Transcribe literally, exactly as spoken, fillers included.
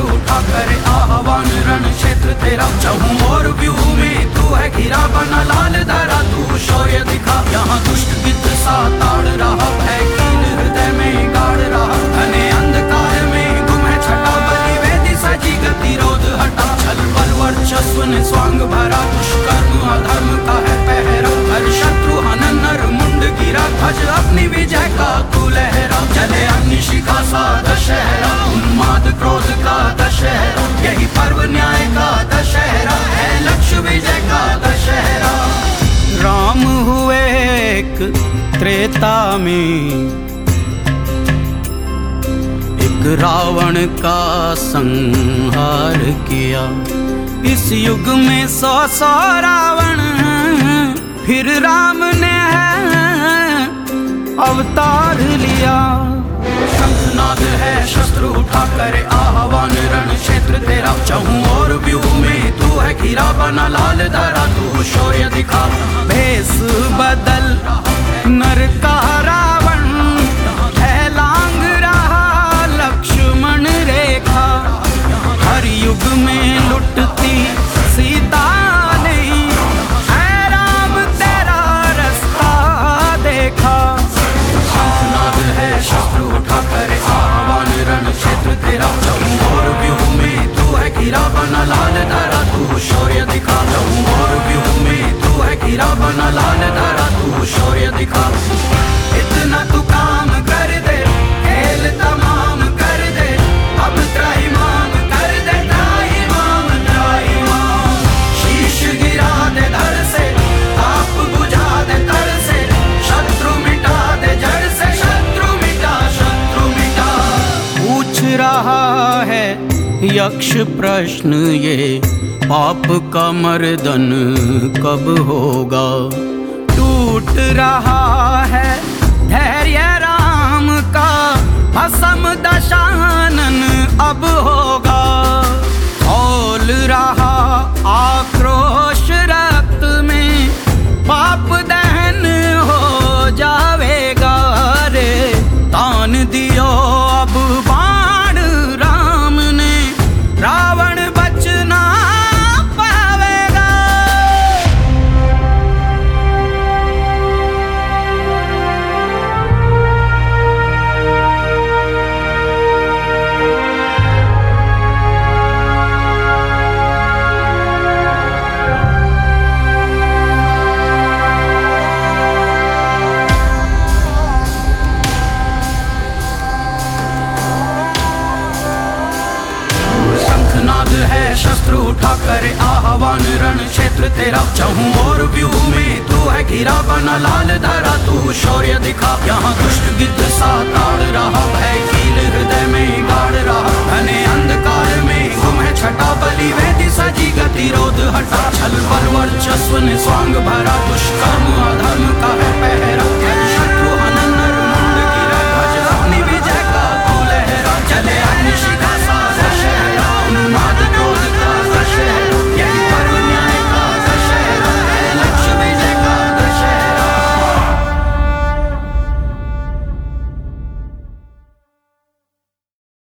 उठा करे आह्वान रण क्षेत्र तेरा चहूं और व्यू में तू है घिरा बना लाल धरा तू शौर्य दिखा यहाँ दुष्ट गिद्ध सा ताड़ रहा है कील हृदय में गाड़ रहा घने अंधकार में गुम है छटा बलि वेदी सजी गतिरोध हटा छल बल वर्चस्व ने स्वांग भरा दुष्कर्म अधर्म का है पहरा हर शत्रु हनन नर मुंड गिरा ध्वज अपनी विजय का तू लहरा जले अग्नि शिखा सा दशहरा उन्माद क्रोध का दशहरा यही पर्व न्याय का दशहरा है लक्ष्य विजय का दशहरा। राम हुए एक त्रेता में एक रावण का संहार किया इस युग में सौ सौ रावण फिर राम ने अवतार लिया। शंखनाद है शस्त्र उठा करे आह्वान रण क्षेत्र तेरा चहूं और व्यू में तू है घिरा बना लाल धरा तू शौर्य दिखा भेष बदल नर का रावण है लांग रहा लक्ष्मण रेखा हर युग में लुटती सीता नहीं है राम तेरा रास्ता देखा। शंखनाद है शस्त्र उठा करे आह्वान रण क्षेत्र तेरा चहूं और व्यू में तू है घिरा बना लाल धरा तू शौर्य दिखा चहूं और व्यू में तू है घिरा बना लाल धरा तू शौर्य दिखा। इतना तू काम कर दे खेल तमाम कर दे अब त्राहिमाम कर दे त्राहिमाम त्राहिमाम शीश गिरा दे धड़ से ताप बुझा दे तर से शत्रु मिटा दे जड़ से शत्रु मिटा शत्रु मिटा। पूछ रहा है यक्ष प्रश्न ये पाप का मर्दन कब होगा टूट रहा है धैर्य राम का भस्म दशानन अब होगा खौल रहा आक्रोश रक्त में पाप दहन हो जावेगा रे तान दियो अब बाण राम ने रावण बचना पावेगा। है शस्त्र उठा करे आह्वान रण क्षेत्र तेरा चहूं और व्यू में तू है घिरा बना लाल धरा तू शौर्य दिखा यहाँ दुष्ट गिद्ध सा ताड़ रहा है कील हृदय में गाड़